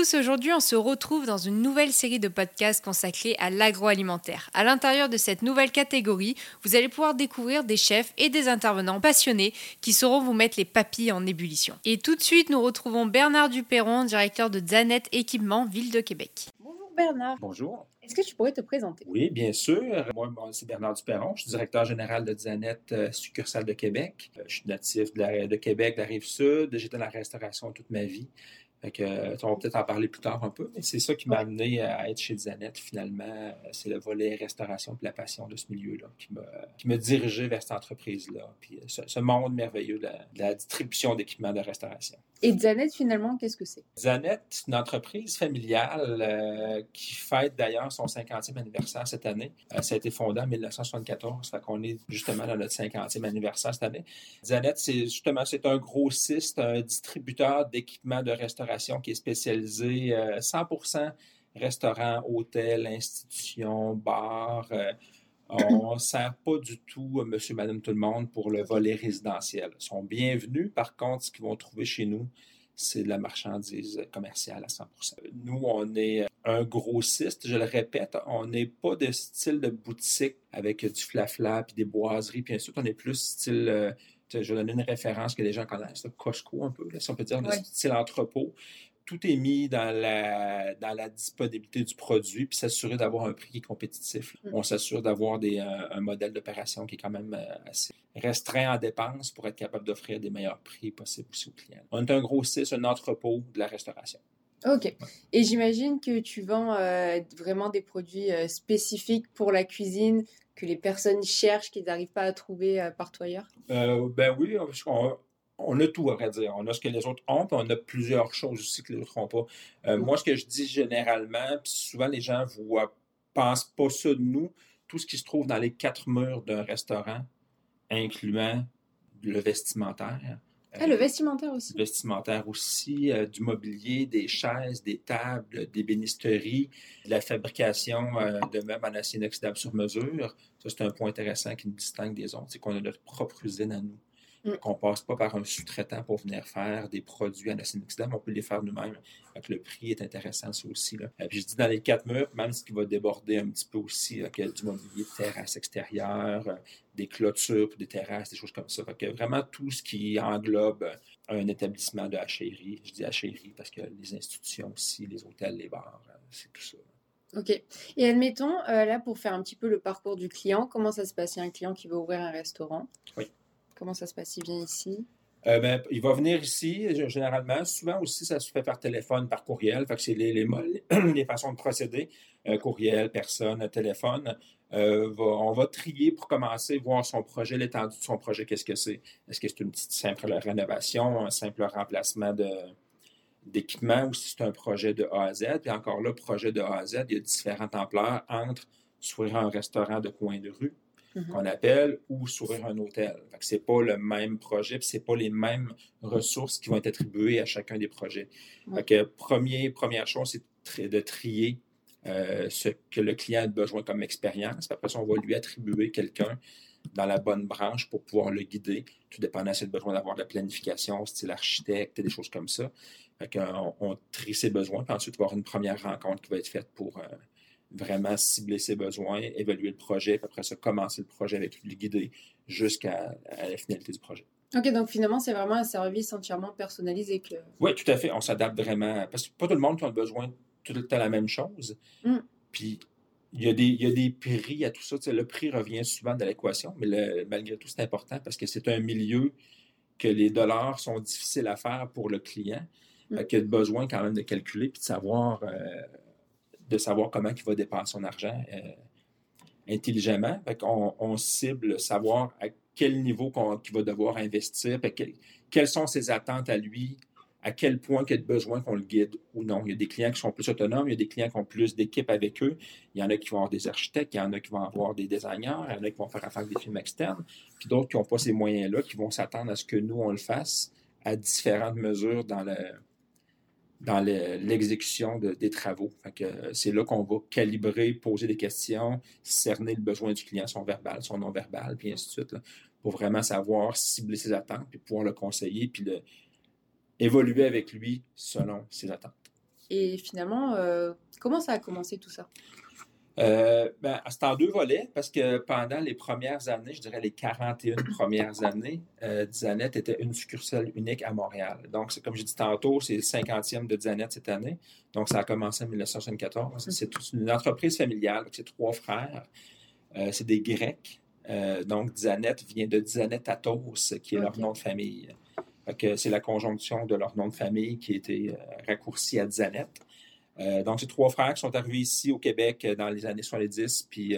tous, aujourd'hui on se retrouve dans une nouvelle série de podcasts consacrée à l'agroalimentaire. À l'intérieur de cette nouvelle catégorie, vous allez pouvoir découvrir des chefs et des intervenants passionnés qui sauront vous mettre les papilles en ébullition. Et tout de suite, nous retrouvons Bernard Duperron, directeur de Zanet Équipement, Ville de Québec. Bonjour Bernard. Bonjour. Est-ce que tu pourrais te présenter? Oui, bien sûr. Moi, c'est Bernard Duperron. Je suis directeur général de Zanet succursale de Québec. Je suis natif de Québec, de la Rive-Sud. J'étais dans la restauration toute ma vie. Fait que, on va peut-être en parler plus tard un peu, mais c'est ça qui m'a amené à être chez Zanet, finalement. C'est le volet restauration et la passion de ce milieu-là qui m'a dirigé vers cette entreprise-là. Puis ce monde merveilleux de la distribution d'équipements de restauration. Et Zanet, finalement, qu'est-ce que c'est? Zanet, c'est une entreprise familiale qui fête d'ailleurs son 50e anniversaire cette année. Ça a été fondé en 1974, fait qu'on est justement dans notre 50e anniversaire cette année. Zanet, c'est un grossiste, un distributeur d'équipements de restauration qui est spécialisé 100% restaurant, hôtel, institution, bar. On ne sert pas du tout monsieur, madame, tout le monde pour le volet résidentiel. Ils sont bienvenus. Par contre, ce qu'ils vont trouver chez nous, c'est de la marchandise commerciale à 100%. Nous, on est un grossiste, je le répète, on n'est pas de style de boutique avec du flafla puis des boiseries, puis ensuite, on est plus style... je vais donner une référence que les gens connaissent, Costco un peu, là, si on peut dire, le style entrepôt. Tout est mis dans la disponibilité du produit, puis s'assurer d'avoir un prix qui est compétitif. On s'assure d'avoir un modèle d'opération qui est quand même assez restreint en dépenses pour être capable d'offrir des meilleurs prix possibles aussi aux clients. On est un grossiste, un entrepôt de la restauration. OK. Ouais. Et j'imagine que tu vends vraiment des produits spécifiques pour la cuisine, que les personnes cherchent, qu'ils n'arrivent pas à trouver partout ailleurs? Ben oui, parce on a tout, à vrai dire. On a ce que les autres ont, puis on a plusieurs choses aussi que les autres n'ont pas. Moi, ce que je dis généralement, puis souvent les gens ne pensent pas ça de nous, tout ce qui se trouve dans les 4 murs d'un restaurant, incluant le vestimentaire. Le vestimentaire aussi. Le vestimentaire aussi, du mobilier, des chaises, des tables, des bénisteries, de la fabrication de meubles en acier inoxydable sur mesure. Ça, c'est un point intéressant qui nous distingue des autres, c'est qu'on a notre propre usine à nous. Qu'on ne passe pas par un sous-traitant pour venir faire des produits en acier inoxydable, on peut les faire nous-mêmes. Donc, le prix est intéressant, ça aussi. Là. Puis je dis dans les 4 murs, même ce qui va déborder un petit peu aussi, là, qu'il y a du mobilier de terrasse extérieure, des clôtures pour des terrasses, des choses comme ça. Fait que vraiment tout ce qui englobe un établissement de hachérie. Je dis hachérie parce que les institutions aussi, les hôtels, les bars, c'est tout ça. OK. Et admettons, là, pour faire un petit peu le parcours du client, comment ça se passe? Il y a un client qui veut ouvrir un restaurant. Oui. Comment ça se passe? Il vient ici? Il va venir ici, généralement. Souvent aussi, ça se fait par téléphone, par courriel. Fait que c'est les façons de procéder. Courriel, personne, téléphone. On va trier pour commencer, voir son projet, l'étendue de son projet, qu'est-ce que c'est. Est-ce que c'est une petite simple rénovation, un simple remplacement d'équipement ou si c'est un projet de A à Z. Puis encore là, projet de A à Z, il y a différentes ampleurs entre s'ouvrir un restaurant de coin de rue, qu'on appelle, ou s'ouvrir un hôtel. Fait que c'est pas le même projet, puis c'est pas les mêmes ressources qui vont être attribuées à chacun des projets. Fait que première chose, c'est de trier ce que le client a besoin comme expérience. Puis après ça, on va lui attribuer quelqu'un dans la bonne branche pour pouvoir le guider, tout dépendant s'il a besoin d'avoir de la planification, style architecte, des choses comme ça. Fait qu'on trie ses besoins, puis ensuite, il va y avoir une première rencontre qui va être faite pour vraiment cibler ses besoins, évaluer le projet, puis après ça, commencer le projet avec lui, le guider jusqu'à la finalité du projet. OK, donc finalement, c'est vraiment un service entièrement personnalisé. Oui, tout à fait. On s'adapte vraiment. Parce que pas tout le monde qui a besoin tout le temps la même chose. Puis, il y a des prix à tout ça. Le prix revient souvent dans l'équation, mais malgré tout, c'est important parce que c'est un milieu que les dollars sont difficiles à faire pour le client. Qu'il a besoin quand même de calculer puis de savoir comment il va dépenser son argent intelligemment. Fait qu'on on cible savoir à quel niveau qu'il va devoir investir, quelles sont ses attentes à lui, à quel point il a besoin qu'on le guide ou non. Il y a des clients qui sont plus autonomes, il y a des clients qui ont plus d'équipes avec eux. Il y en a qui vont avoir des architectes, il y en a qui vont avoir des designers, il y en a qui vont faire affaire avec des firmes externes, puis d'autres qui n'ont pas ces moyens-là, qui vont s'attendre à ce que nous, on le fasse à différentes mesures dans l'exécution des travaux. Fait que c'est là qu'on va calibrer, poser des questions, cerner le besoin du client, son verbal, son non-verbal, puis ainsi de suite, là, pour vraiment savoir cibler ses attentes, puis pouvoir le conseiller, puis évoluer avec lui selon ses attentes. Et finalement, comment ça a commencé tout ça? C'est en 2 volets parce que pendant les premières années, je dirais les 41 premières années, Dizanet était une succursale unique à Montréal. Donc, c'est comme j'ai dit tantôt, c'est le 50e de Dizanet cette année. Donc, ça a commencé en 1974. C'est une entreprise familiale, c'est 3 frères. C'est des Grecs. Donc, Dizanet vient de Dizanet-Athos, qui est leur nom de famille. Fait que c'est la conjonction de leur nom de famille qui a été raccourci à Dizanet. Donc, c'est 3 frères qui sont arrivés ici au Québec dans les années 70, puis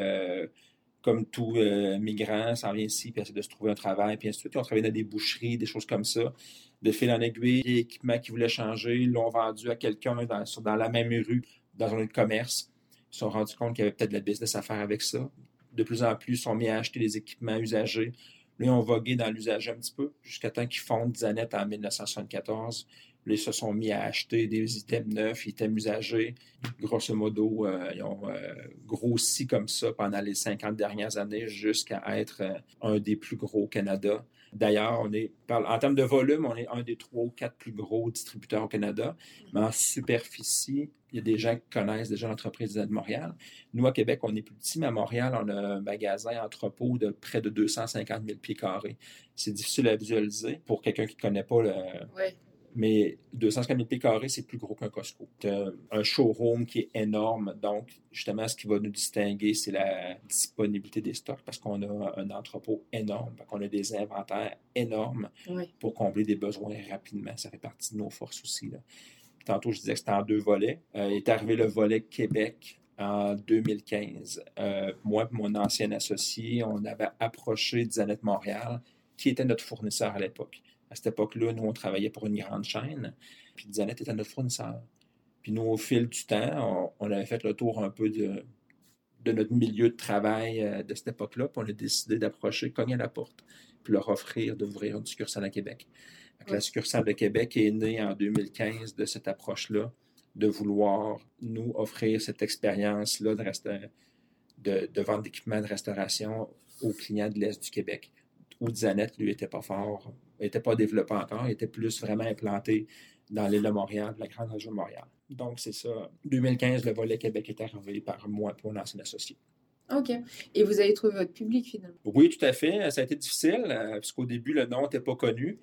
comme tout migrant, s'en vient ici, puis essaie de se trouver un travail, puis ainsi de suite. Ils ont travaillé dans des boucheries, des choses comme ça. De fil en aiguille, des équipements qu'ils voulaient changer, ils l'ont vendu à quelqu'un dans la même rue, dans un lieu de commerce. Ils se sont rendus compte qu'il y avait peut-être de la business à faire avec ça. De plus en plus, ils sont mis à acheter des équipements usagés. Là, ils ont vogué dans l'usage un petit peu, jusqu'à temps qu'ils fondent Dizanet en 1974. Là, ils se sont mis à acheter des items neufs, items usagés. Grosso modo, ils ont grossi comme ça pendant les 50 dernières années jusqu'à être un des plus gros au Canada. D'ailleurs, en termes de volume, on est un des 3 ou 4 plus gros distributeurs au Canada. Mais en superficie, il y a des gens qui connaissent déjà l'entreprise de Montréal. Nous, à Québec, on est plus petit, mais à Montréal, on a un magasin entrepôt de près de 250 000 pieds carrés. C'est difficile à visualiser pour quelqu'un qui ne connaît pas le... Ouais. Mais 250 000 pieds carrés, c'est plus gros qu'un Costco. C'est un showroom qui est énorme. Donc, justement, ce qui va nous distinguer, c'est la disponibilité des stocks parce qu'on a un entrepôt énorme, qu'on a des inventaires énormes pour combler des besoins rapidement. Ça fait partie de nos forces aussi, là. Puis, tantôt, je disais que c'était en 2 volets. Il est arrivé le volet Québec en 2015. Moi et mon ancien associé, on avait approché Dizanet Montréal, qui était notre fournisseur à l'époque. À cette époque-là, nous, on travaillait pour une grande chaîne, puis Dizanet était notre fournisseur. Puis nous, au fil du temps, on avait fait le tour un peu de notre milieu de travail de cette époque-là, puis on a décidé d'approcher, cogner à la porte, puis leur offrir d'ouvrir une succursale à Québec. La succursale de Québec est née en 2015 de cette approche-là, de vouloir nous offrir cette expérience-là de vente d'équipements de restauration aux clients de l'Est du Québec, où Dizanet, lui, n'était pas fort, n'était pas développé encore, il était plus vraiment implanté dans l'île de Montréal, la grande région de Montréal. Donc, c'est ça. 2015, le volet Québec est arrivé par moi pour l'ancien associé. OK. Et vous avez trouvé votre public, finalement? Oui, tout à fait. Ça a été difficile, parce qu'au début, le nom n'était pas connu.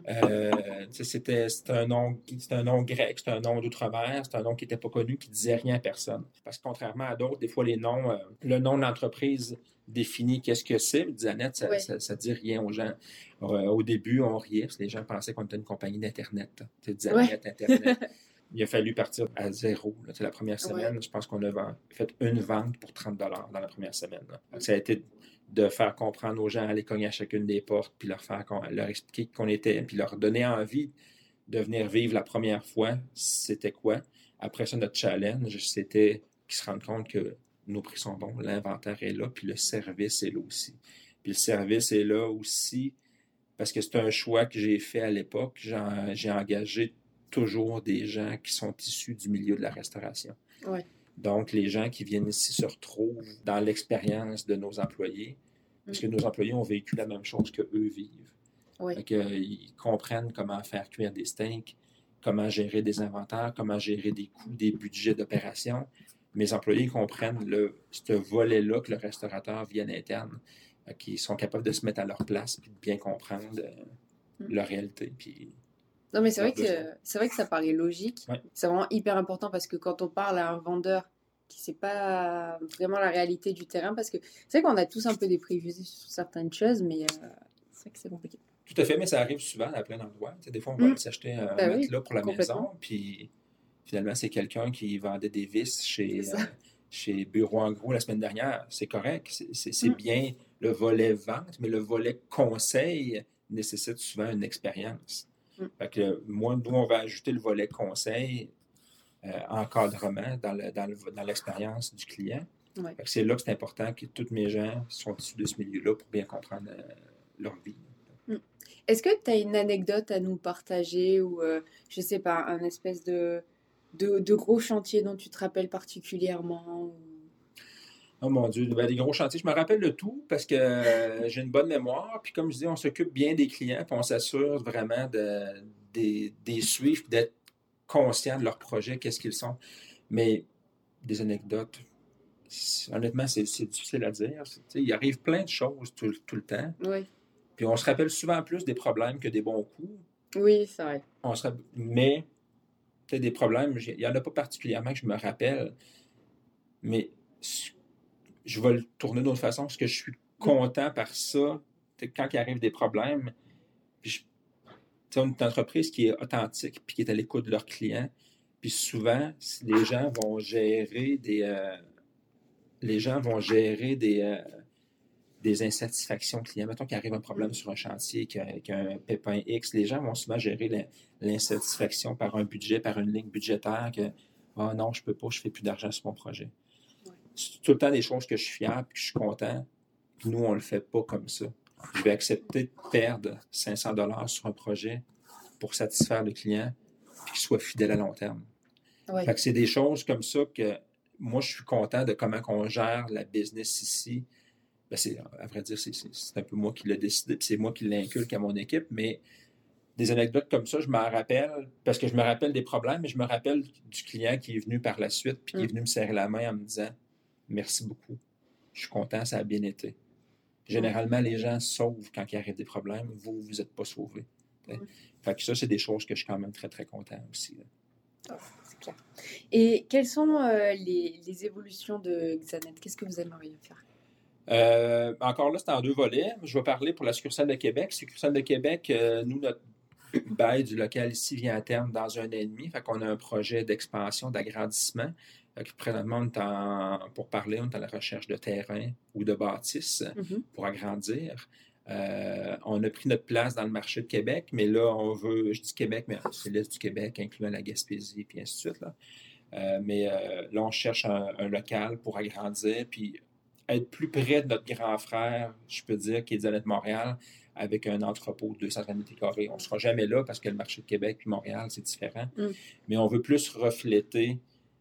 C'était un nom grec, c'était un nom d'outre-mer, c'était un nom qui n'était pas connu, qui ne disait rien à personne. Parce que contrairement à d'autres, des fois, les noms, le nom de l'entreprise définit qu'est-ce que c'est. Dizanet, ça ne dit rien aux gens. Au début, on riait, parce que les gens pensaient qu'on était une compagnie d'Internet. Dizanet, Internet. Il a fallu partir à zéro. Là. La première semaine, je pense qu'on a fait une vente pour 30 $ dans la première semaine. Ça a été de faire comprendre aux gens, aller cogner à chacune des portes, puis leur expliquer qu'on était, puis leur donner envie de venir vivre la première fois, c'était quoi. Après ça, notre challenge, c'était qu'ils se rendent compte que nos prix sont bons, l'inventaire est là, puis le service est là aussi. Puis le service est là aussi parce que c'est un choix que j'ai fait à l'époque. J'ai engagé toujours des gens qui sont issus du milieu de la restauration. Ouais. Donc, les gens qui viennent ici se retrouvent dans l'expérience de nos employés, parce que nos employés ont vécu la même chose qu'eux vivent. Ouais. Ils comprennent comment faire cuire des steaks, comment gérer des inventaires, comment gérer des coûts, des budgets d'opération. Mes employés comprennent ce volet-là que le restaurateur vit à l'interne, qui sont capables de se mettre à leur place et de bien comprendre leur réalité. Puis, non, mais c'est vrai que ça paraît logique. Ouais. C'est vraiment hyper important parce que quand on parle à un vendeur qui ne sait pas vraiment la réalité du terrain, parce que c'est vrai qu'on a tous un peu des préjugés sur certaines choses, mais c'est vrai que c'est compliqué. Tout à fait, mais ça arrive souvent à plein d'endroits. Des fois, on va aller s'acheter un matelas pour la maison, puis finalement, c'est quelqu'un qui vendait des vis chez Bureau en gros la semaine dernière. C'est correct, c'est bien le volet vente, mais le volet conseil nécessite souvent une expérience. Fait que nous, on va ajouter le volet conseil, encadrement dans l'expérience du client. Ouais. Fait que c'est là que c'est important que tous mes gens sont issus de ce milieu-là pour bien comprendre leur vie. Est-ce que tu as une anecdote à nous partager ou, je sais pas, un espèce de gros chantier dont tu te rappelles particulièrement? Oh mon Dieu, des gros chantiers. Je me rappelle de tout parce que j'ai une bonne mémoire. Puis comme je dis, on s'occupe bien des clients puis on s'assure vraiment des suivre, d'être conscients de leur projet, qu'est-ce qu'ils sont. Mais des anecdotes, honnêtement, c'est difficile à dire. Il arrive plein de choses tout le temps. Oui. Puis on se rappelle souvent plus des problèmes que des bons coups. Oui, c'est vrai. Mais peut-être des problèmes, il n'y en a pas particulièrement que je me rappelle. Mais je vais le tourner d'une autre façon parce que je suis content par ça. Quand il arrive des problèmes, puis on est une entreprise qui est authentique puis qui est à l'écoute de leurs clients. Puis souvent, les gens vont gérer des insatisfactions clients. Mettons qu'il arrive un problème sur un chantier, qu'il y a un pépin X, les gens vont souvent gérer l'insatisfaction par un budget, par une ligne budgétaire que « Ah non, je peux pas, je fais plus d'argent sur mon projet. » C'est tout le temps des choses que je suis fier et que je suis content. Puis nous, on le fait pas comme ça. Je vais accepter de perdre 500 $ sur un projet pour satisfaire le client et qu'il soit fidèle à long terme. Ouais. Fait que c'est des choses comme ça que moi, je suis content de comment on gère la business ici. Ben à vrai dire, c'est un peu moi qui l'ai décidé, puis c'est moi qui l'inculque à mon équipe, mais des anecdotes comme ça, je m'en rappelle, parce que je me rappelle des problèmes, mais je me rappelle du client qui est venu par la suite, puis qui est venu me serrer la main en me disant « Merci beaucoup, je suis content, ça a bien été. » Généralement, les gens sauvent quand il arrive des problèmes, vous n'êtes pas sauvés. Fait que ça, c'est des choses que je suis quand même très, très content aussi. Oh, c'est clair. Et quelles sont les évolutions de Xanet? Qu'est-ce que vous aimeriez faire? Encore là, c'est en 2 volets. Je vais parler pour la succursale de Québec. Succursale de Québec, nous, notre bail du local ici vient à terme dans 1 an et demi. Fait qu'on a un projet d'expansion, d'agrandissement. Présentement, pour parler, on est à la recherche de terrain ou de bâtisses pour agrandir. On a pris notre place dans le marché de Québec, mais là, je dis Québec, mais c'est l'Est du Québec, incluant la Gaspésie, puis ainsi de suite. Là, on cherche un local pour agrandir, puis être plus près de notre grand frère, je peux dire, qui est Xanet Montréal, avec un entrepôt de 230 m². On ne sera jamais là parce que le marché de Québec et Montréal, c'est différent. Mais on veut plus refléter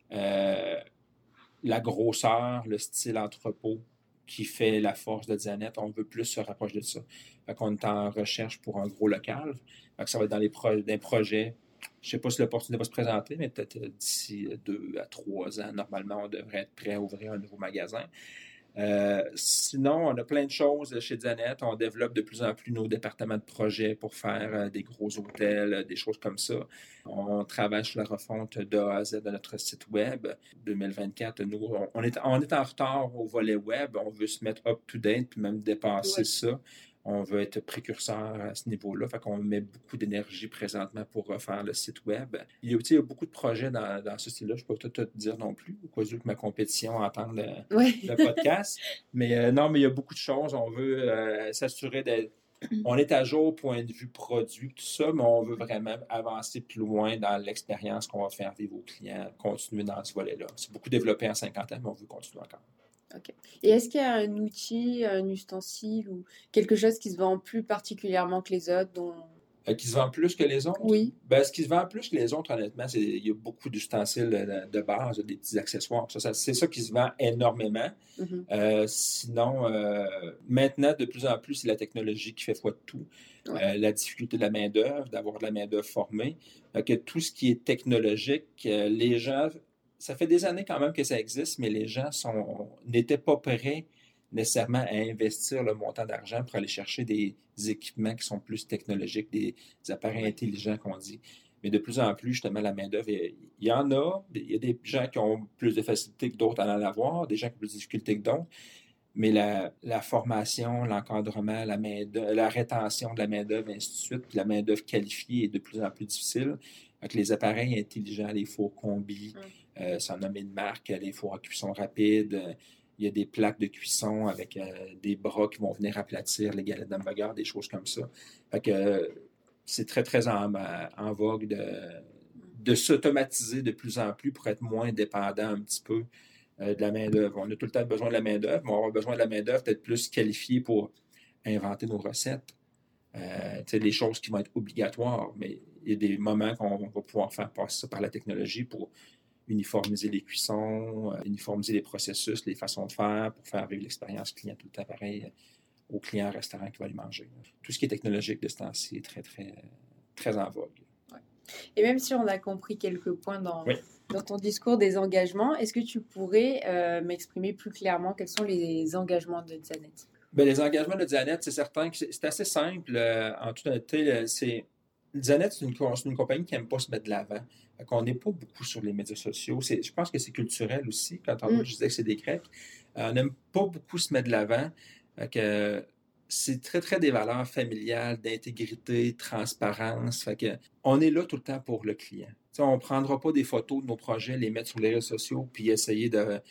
la grosseur, le style entrepôt qui fait la force de Xanet. On veut plus se rapprocher de ça. Fait qu'on est en recherche pour un gros local. Fait que ça va être dans des projets. Je ne sais pas si l'opportunité va se présenter, mais peut-être d'ici 2 à 3 ans, normalement, on devrait être prêt à ouvrir un nouveau magasin. Sinon, on a plein de choses chez Xanet. On développe de plus en plus nos départements de projet pour faire des gros hôtels, des choses comme ça. On travaille sur la refonte de A à Z de notre site web. 2024, nous, on est en retard au volet web. On veut se mettre up-to-date puis même dépasser ça. On veut être précurseur à ce niveau-là. Fait qu'on met beaucoup d'énergie présentement pour refaire le site web. Il y a beaucoup de projets dans ce style-là. Je ne peux pas tout te dire non plus, au cas où que ma compétition entende le podcast. Mais non, mais il y a beaucoup de choses. On veut s'assurer d'être... On est à jour point de vue produit, tout ça, mais on veut vraiment avancer plus loin dans l'expérience qu'on va faire vivre aux clients, continuer dans ce volet-là. C'est beaucoup développé en 50 ans, mais on veut continuer encore. OK. Et est-ce qu'il y a un outil, un ustensile ou quelque chose qui se vend plus particulièrement que les autres qui se vend plus que les autres? Oui. Ben, ce qui se vend plus que les autres, honnêtement, il y a beaucoup d'ustensiles de base, des petits accessoires. C'est ça qui se vend énormément. Sinon, maintenant, de plus en plus, c'est la technologie qui fait foi de tout. La difficulté de la main-d'œuvre, d'avoir de la main-d'œuvre formée. Que tout ce qui est technologique, les gens... Ça fait des années quand même que ça existe, mais les gens n'étaient pas prêts nécessairement à investir le montant d'argent pour aller chercher des équipements qui sont plus technologiques, des appareils intelligents qu'on dit. Mais de plus en plus, justement, la main-d'œuvre, il y en a. Il y a des gens qui ont plus de facilité que d'autres à en avoir, des gens qui ont plus de difficultés que d'autres. Mais la formation, l'encadrement, la rétention de la main-d'œuvre, et ainsi de suite, puis la main-d'œuvre qualifiée est de plus en plus difficile. Avec les appareils intelligents, les fours combi, sans nommer de marque, les fours à cuisson rapide, il y a des plaques de cuisson avec des bras qui vont venir aplatir les galettes d'hamburger, des choses comme ça. Fait que c'est très, très en vogue de s'automatiser de plus en plus pour être moins dépendant un petit peu de la main-d'œuvre. On a tout le temps besoin de la main-d'œuvre, mais on va avoir besoin de la main-d'œuvre peut-être plus qualifiée pour inventer nos recettes. Les choses qui vont être obligatoires, mais il y a des moments qu'on va pouvoir faire passer ça par la technologie pour uniformiser les cuissons, uniformiser les processus, les façons de faire pour faire vivre l'expérience client tout le temps pareil au client restaurant qui va aller manger. Tout ce qui est technologique de ce temps-ci est très, très, très en vogue. Ouais. Et même si on a compris quelques points Oui. dans ton discours des engagements, est-ce que tu pourrais m'exprimer plus clairement quels sont les engagements de Zanet? Bien, les engagements de Zanet, c'est certain que c'est assez simple. En toute honnêteté, Zanet, c'est une compagnie qui n'aime pas se mettre de l'avant. On n'est pas beaucoup sur les médias sociaux. Je pense que c'est culturel aussi. Quand tantôt je disais que c'est des Grecs, on n'aime pas beaucoup se mettre de l'avant. C'est très, très des valeurs familiales, d'intégrité, de transparence. On est là tout le temps pour le client. T'sais, on ne prendra pas des photos de nos projets, les mettre sur les réseaux sociaux, puis essayer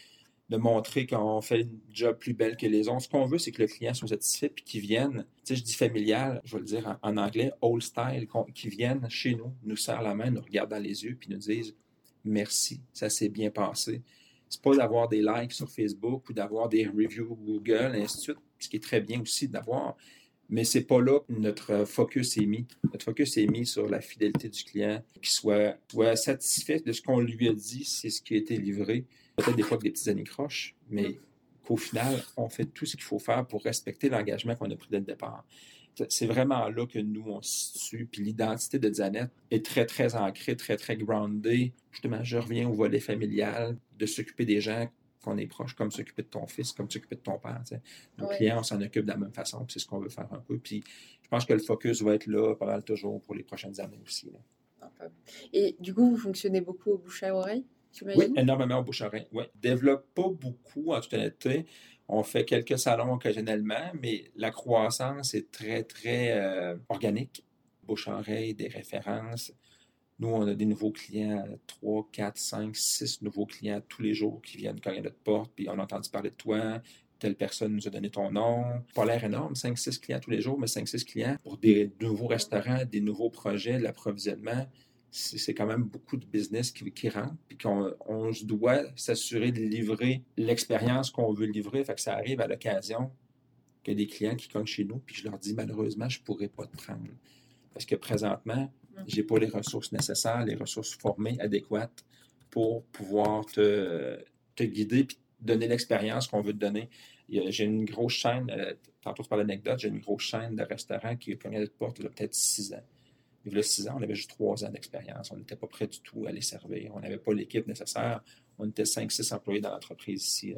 de montrer qu'on fait une job plus belle que les autres. Ce qu'on veut, c'est que le client soit satisfait puis qu'il vienne, je dis familial, je vais le dire en anglais, old style, qu'ils viennent chez nous serrent la main, nous regardent dans les yeux puis nous disent merci, ça s'est bien passé. C'est pas d'avoir des likes sur Facebook ou d'avoir des reviews Google, et ainsi de suite, ce qui est très bien aussi d'avoir, mais c'est pas là que notre focus est mis. Notre focus est mis sur la fidélité du client, qu'il soit satisfait de ce qu'on lui a dit, c'est ce qui a été livré. Peut-être des fois avec des petites anicroches, mais qu'au final, on fait tout ce qu'il faut faire pour respecter l'engagement qu'on a pris dès le départ. C'est vraiment là que nous, on se situe. Puis l'identité de Zanet est très, très ancrée, très, très groundée. Justement, je reviens au volet familial, de s'occuper des gens qu'on est proche, comme s'occuper de ton fils, comme s'occuper de ton père. T'sais. Nos clients, on s'en occupe de la même façon, puis c'est ce qu'on veut faire un peu. Puis je pense que le focus va être là pas mal toujours pour les prochaines années aussi. Là. Et du coup, vous fonctionnez beaucoup au bouche à oreille? Oui, énormément au bouche-oreille. Oui. Développe pas beaucoup, en toute honnêteté. On fait quelques salons occasionnellement, mais la croissance est très, très organique. Bouche-oreille, des références. Nous, on a des nouveaux clients, 3, 4, 5, 6 nouveaux clients tous les jours qui viennent cogner à notre porte, puis on a entendu parler de toi. Telle personne nous a donné ton nom. Pas l'air énorme, 5-6 clients tous les jours, mais 5-6 clients pour des nouveaux restaurants, des nouveaux projets, de l'approvisionnement. C'est quand même beaucoup de business qui rentre, puis on doit s'assurer de livrer l'expérience qu'on veut livrer. Fait que ça arrive à l'occasion qu'il y a des clients qui cognent chez nous, puis je leur dis malheureusement, je ne pourrais pas te prendre. Parce que présentement, je n'ai pas les ressources nécessaires, les ressources formées, adéquates pour pouvoir te guider et donner l'expérience qu'on veut te donner. J'ai une grosse chaîne, tantôt je parlais d'anecdote, j'ai une grosse chaîne de restaurants qui a cogné à notre porte il y a peut-être 6 ans. Il y a 6 ans, on avait juste 3 ans d'expérience. On n'était pas prêt du tout à les servir. On n'avait pas l'équipe nécessaire. On était 5-6 employés dans l'entreprise ici.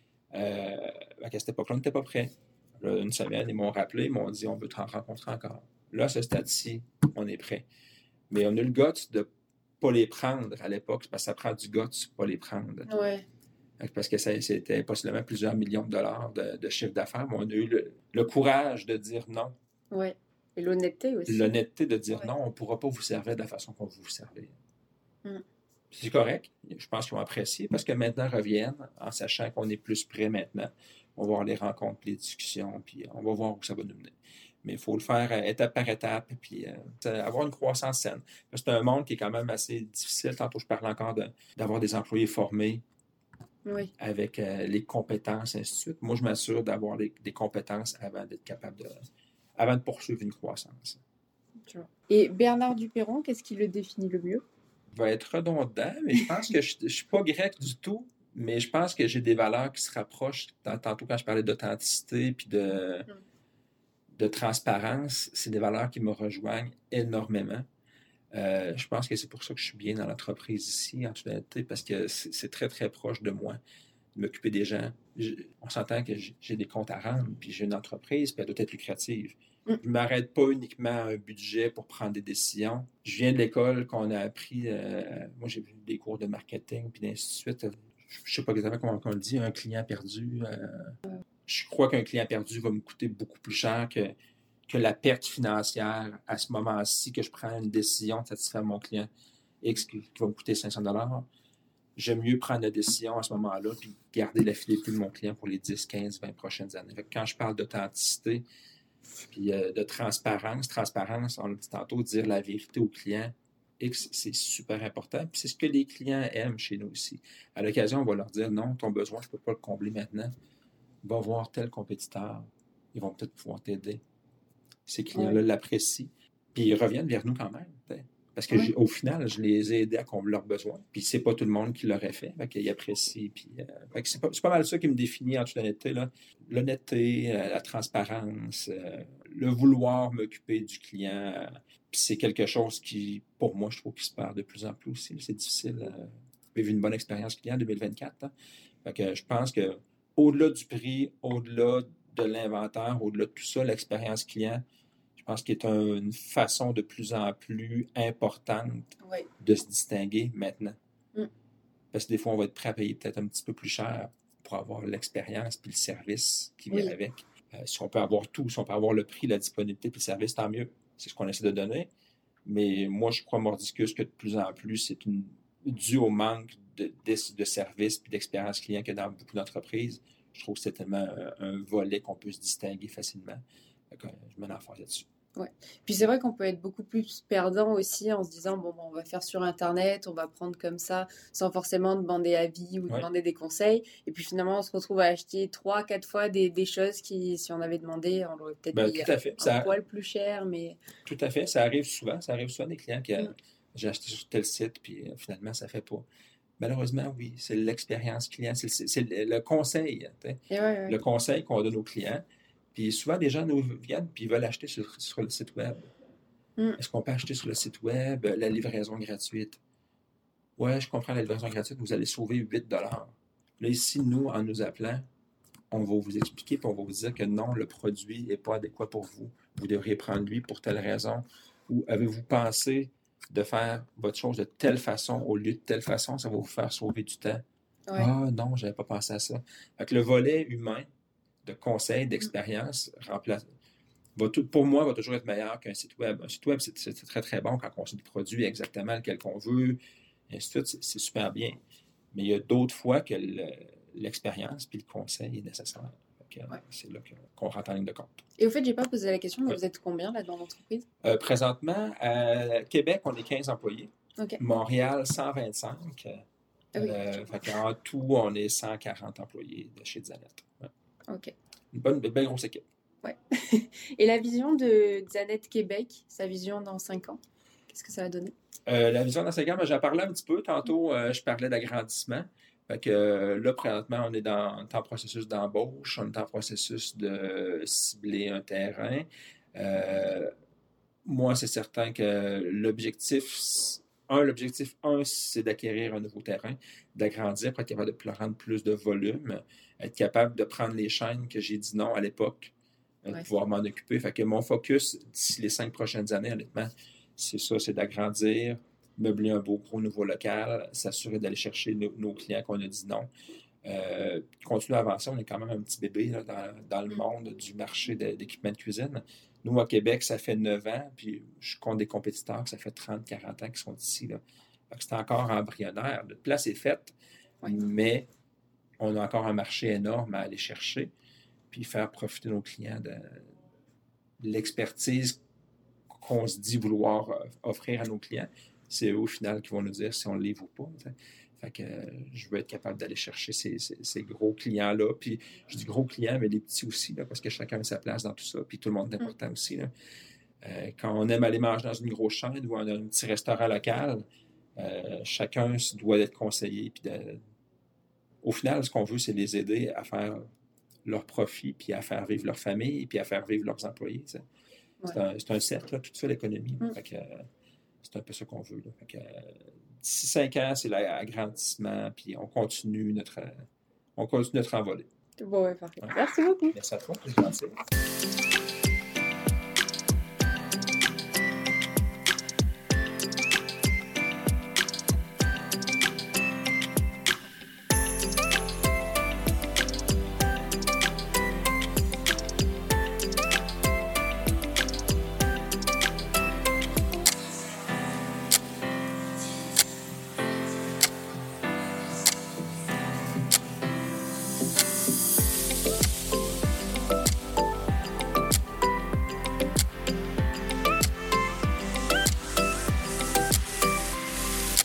À cette époque-là, on n'était pas prêt. Là, une semaine, ils m'ont rappelé, ils m'ont dit on veut te rencontrer encore. Là, à ce stade-ci, on est prêt. Mais on a le guts de ne pas les prendre à l'époque, parce que ça prend du guts de ne pas les prendre. Ouais. Parce que c'était possiblement plusieurs millions de dollars de chiffre d'affaires, mais on a eu le courage de dire non. Oui. Et l'honnêteté aussi. L'honnêteté de dire non, on ne pourra pas vous servir de la façon qu'on veut vous servir. C'est correct. Je pense qu'ils vont apprécier parce que maintenant reviennent en sachant qu'on est plus prêt maintenant. On va voir les rencontres, les discussions, puis on va voir où ça va nous mener. Mais il faut le faire étape par étape, puis avoir une croissance saine. C'est un monde qui est quand même assez difficile. Tantôt, je parle encore d'avoir des employés formés avec les compétences, ainsi de suite. Moi, je m'assure d'avoir des compétences avant d'être capable avant de poursuivre une croissance. Et Bernard Duperron, qu'est-ce qui le définit le mieux? Il va être redondant, mais je pense que je ne suis pas grec du tout, mais je pense que j'ai des valeurs qui se rapprochent. Tantôt, quand je parlais d'authenticité puis de transparence, c'est des valeurs qui me rejoignent énormément. Je pense que c'est pour ça que je suis bien dans l'entreprise ici, en toute honnêteté, parce que c'est très, très proche de moi, de m'occuper des gens. On s'entend que j'ai des comptes à rendre, puis j'ai une entreprise, puis elle doit être lucrative. Je ne m'arrête pas uniquement à un budget pour prendre des décisions. Je viens de l'école qu'on a appris, moi j'ai vu des cours de marketing, puis ainsi de suite. Je ne sais pas exactement comment on le dit, un client perdu. Je crois qu'un client perdu va me coûter beaucoup plus cher que la perte financière à ce moment-ci que je prends une décision de satisfaire mon client X qui va me coûter 500 $. J'aime mieux prendre la décision à ce moment-là puis garder la fidélité de mon client pour les 10, 15, 20 prochaines années. Quand je parle d'authenticité puis de transparence, on l'a dit tantôt, dire la vérité au client, X, c'est super important. Puis c'est ce que les clients aiment chez nous aussi. À l'occasion, on va leur dire non, ton besoin, je ne peux pas le combler maintenant. Va voir tel compétiteur. Ils vont peut-être pouvoir t'aider. Ces clients-là l'apprécient. Puis ils reviennent vers nous quand même. Parce qu'au final, je les ai aidés à combler leurs besoins. Puis c'est pas tout le monde qui l'aurait fait. Fait qu'ils apprécient. Puis, fait que c'est pas mal ça qui me définit en toute honnêteté, là. L'honnêteté, la transparence, le vouloir m'occuper du client. Puis c'est quelque chose qui, pour moi, je trouve qu'il se perd de plus en plus aussi. C'est difficile. Vivre une bonne expérience client en 2024. Hein. Fait que je pense que au-delà du prix, au-delà de l'inventaire, au-delà de tout ça, l'expérience client, je pense qu'il est une façon de plus en plus importante de se distinguer maintenant. Parce que des fois, on va être prêt à payer peut-être un petit peu plus cher pour avoir l'expérience puis le service qui vient avec. Si on peut avoir tout, si on peut avoir le prix, la disponibilité puis le service, tant mieux. C'est ce qu'on essaie de donner. Mais moi, je crois mordicus que de plus en plus, c'est dû au manque de services et d'expérience client qu'il y a dans beaucoup d'entreprises. Je trouve que c'est tellement un volet qu'on peut se distinguer facilement. Donc, je mets l'emphase là-dessus. Ouais. Puis c'est vrai qu'on peut être beaucoup plus perdant aussi en se disant bon, on va faire sur Internet, on va prendre comme ça sans forcément demander avis ou demander des conseils. Et puis finalement, on se retrouve à acheter 3-4 fois des choses qui, si on avait demandé, on l'aurait peut-être payé un poil plus cher. Mais... Tout à fait. Ça arrive souvent. Ça arrive souvent des clients qui j'ai acheté sur tel site, puis finalement, ça ne fait pas. Malheureusement, oui, c'est l'expérience client, c'est le conseil. Le conseil qu'on donne aux clients. Puis souvent, des gens nous viennent puis ils veulent acheter sur le site web. Est-ce qu'on peut acheter sur le site web la livraison gratuite? Oui, je comprends la livraison gratuite, vous allez sauver 8 $. Là, ici, nous, en nous appelant, on va vous expliquer puis on va vous dire que non, le produit n'est pas adéquat pour vous. Vous devriez prendre lui pour telle raison. Ou avez-vous pensé de faire votre chose de telle façon au lieu de telle façon, ça va vous faire sauver du temps? Ah non, je n'avais pas pensé à ça. Fait que le volet humain, de conseils, d'expérience, pour moi, va toujours être meilleur qu'un site web. Un site web, c'est très, très bon quand on sait le produit exactement lequel qu'on veut, et ainsi de suite, c'est super bien. Mais il y a d'autres fois que l'expérience puis le conseil est nécessaire. C'est là qu'on rentre en ligne de compte. Et au fait, je n'ai pas posé la question, mais vous êtes combien là dans l'entreprise? Présentement, à Québec, on est 15 employés. Montréal, 125. En tout, on est 140 employés de chez Zanette. Une belle grosse équipe. Et la vision de Zanette Québec, sa vision dans 5 ans, qu'est-ce que ça va donner? La vision dans 5 ans, j'en parlais un petit peu. Tantôt, je parlais d'agrandissement. Là, présentement, on est en processus d'embauche. On est en processus de cibler un terrain. Moi, c'est certain que l'objectif 1, c'est d'acquérir un nouveau terrain, d'agrandir pour être capable de prendre plus de volume, être capable de prendre les chaînes que j'ai dit non à l'époque, de pouvoir m'en occuper. Fait que mon focus d'ici les 5 prochaines années, honnêtement, c'est ça, c'est d'agrandir, meubler un gros nouveau local, s'assurer d'aller chercher nos clients qu'on a dit non. Continuer à avancer, on est quand même un petit bébé là, dans le monde du marché d'équipements de cuisine. Nous, à Québec, ça fait 9 ans, puis je compte des compétiteurs que ça fait 30-40 ans qui sont ici. Là. C'est encore embryonnaire. Notre place est faite, mais on a encore un marché énorme à aller chercher, puis faire profiter nos clients de l'expertise qu'on se dit vouloir offrir à nos clients. C'est eux, au final, qui vont nous dire si on le livre ou pas. T'sais. Fait que je veux être capable d'aller chercher ces gros clients-là. Puis je dis gros clients, mais les petits aussi, là, parce que chacun a sa place dans tout ça. Puis tout le monde est important aussi. Là. Quand on aime aller manger dans une grosse chaîne ou dans un petit restaurant local, chacun doit être conseillé. Puis au final, ce qu'on veut, c'est les aider à faire leur profit, puis à faire vivre leur famille, puis à faire vivre leurs employés. C'est un cercle, là, tout ça, l'économie. Fait que, c'est un peu ça qu'on veut. Là. Fait que, d'ici 5 ans, c'est l'agrandissement, puis on continue notre envolée. Bon, parfait. Merci beaucoup. Merci à toi, c'est gentil.